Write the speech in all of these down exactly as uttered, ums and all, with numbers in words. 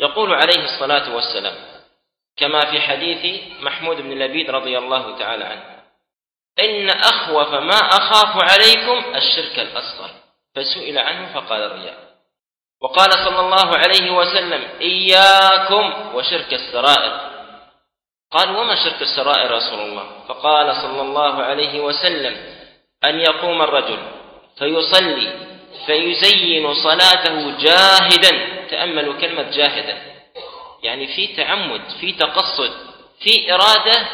يقول عليه الصلاة والسلام كما في حديث محمود بن لبيد رضي الله تعالى عنه: إن أخوف ما أخاف عليكم الشرك الأصغر، فسئل عنه فقال الرياء. وقال صلى الله عليه وسلم: إياكم وشرك السرائر. قال: وما شرك السرائر يا رسول الله؟ فقال صلى الله عليه وسلم: أن يقوم الرجل فيصلي فيزين صلاته جاهدا. تأملوا كلمة جاهدا، يعني في تعمد، في تقصد، في إرادة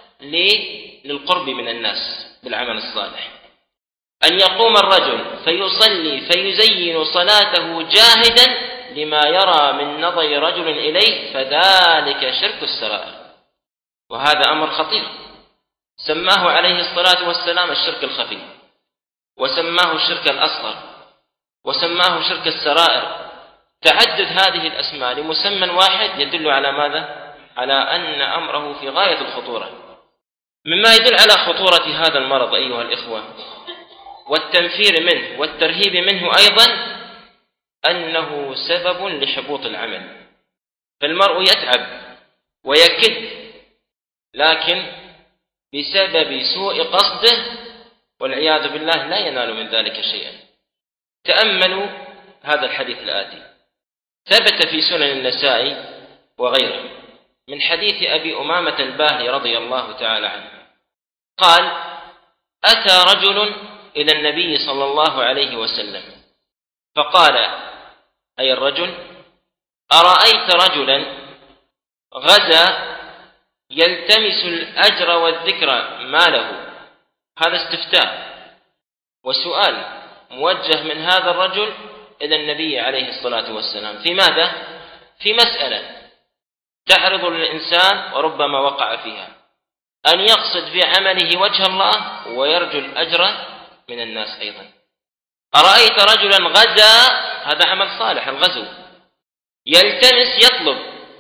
للقرب من الناس بالعمل الصالح. أن يقوم الرجل فيصلي فيزين صلاته جاهدا لما يرى من نظر رجل إليه، فذلك شرك السرائر. وهذا أمر خطير، سماه عليه الصلاة والسلام الشرك الخفي، وسماه الشرك الأصغر، وسماه شرك السرائر. تعدد هذه الأسماء لمسمى واحد يدل على ماذا؟ على أن أمره في غاية الخطورة. مما يدل على خطورة هذا المرض أيها الإخوة والتنفير منه والترهيب منه أيضا أنه سبب لحبوط العمل. فالمرء يتعب ويكد، لكن بسبب سوء قصده والعياذ بالله لا ينال من ذلك شيئا. تأملوا هذا الحديث الآتي، ثبت في سنن النسائي وغيره من حديث أبي أمامة الباهلي رضي الله تعالى عنه قال: أتى رجل إلى النبي صلى الله عليه وسلم فقال: أي الرجل، أرأيت رجلا غزا يلتمس الأجر والذكر ما له؟ هذا استفتاء وسؤال موجه من هذا الرجل إلى النبي عليه الصلاة والسلام في ماذا؟ في مسألة تعرض للإنسان وربما وقع فيها، أن يقصد في عمله وجه الله ويرجو الأجر من الناس أيضا. أرأيت رجلا غزا، هذا عمل صالح الغزو، يلتمس يطلب،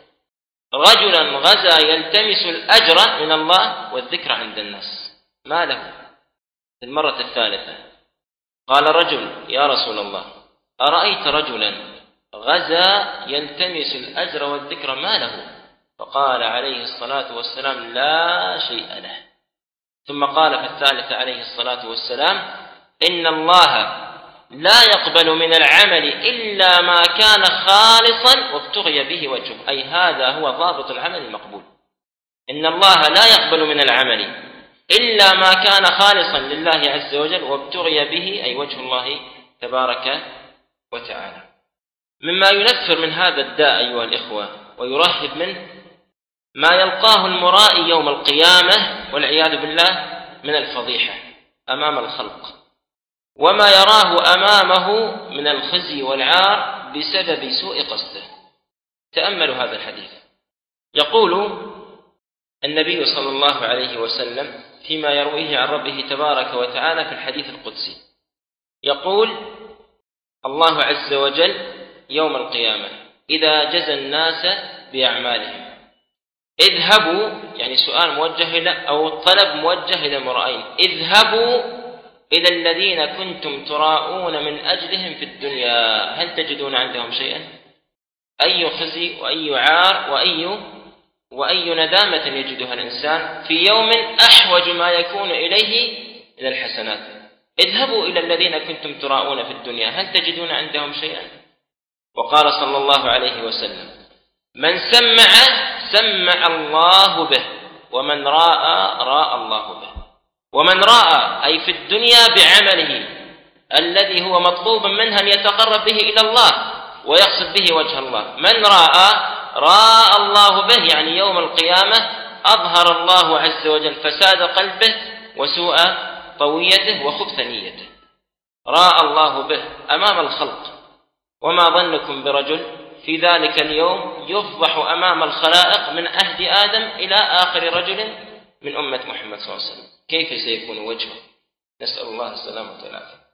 رجلا غزا يلتمس الأجر من الله والذكر عند الناس ما له؟ في المرة الثالثة قال رجل: يا رسول الله، أرأيت رجلا غزا يلتمس الأجر والذكر ما له؟ فقال عليه الصلاة والسلام: لا شيء له. ثم قال في الثالثة عليه الصلاة والسلام: إن الله لا يقبل من العمل إلا ما كان خالصا وابتغي به وجهه، أي هذا هو ضابط العمل المقبول. إن الله لا يقبل من العمل إلا ما كان خالصا لله عز وجل وابتغي به، أي وجه الله تبارك وتعالى. مما ينفر من هذا الداء أيها الإخوة ويرهب منه ما يلقاه المرائي يوم القيامة والعياذ بالله من الفضيحة أمام الخلق، وما يراه أمامه من الخزي والعار بسبب سوء قصده. تأملوا هذا الحديث. يقول النبي صلى الله عليه وسلم فيما يرويه عن ربه تبارك وتعالى في الحديث القدسي، يقول الله عز وجل يوم القيامة إذا جزى الناس بأعمالهم: اذهبوا، يعني سؤال موجه إلى أو طلب موجه إلى المرائين، اذهبوا إلى الذين كنتم تراءون من أجلهم في الدنيا، هل تجدون عندهم شيئا؟ أي خزي وأي عار وأي وأي ندامة يجدها الإنسان في يوم أحوج ما يكون إليه إلى الحسنات. اذهبوا إلى الذين كنتم تراءون في الدنيا، هل تجدون عندهم شيئا؟ وقال صلى الله عليه وسلم: من سمع سمع الله به، ومن راى راى الله به. ومن راى أي في الدنيا بعمله الذي هو مطلوب منه أن يتقرب به إلى الله ويقصد به وجه الله، من راى راى الله به، يعني يوم القيامة أظهر الله عز وجل فساد قلبه وسوء طويته وخبث نيته، راى الله به أمام الخلق. وما ظنكم برجل في ذلك اليوم يفضح أمام الخلائق من عهد آدم إلى آخر رجل من أمة محمد صلى الله عليه وسلم، كيف سيكون وجهه؟ نسأل الله السلامة والعافية.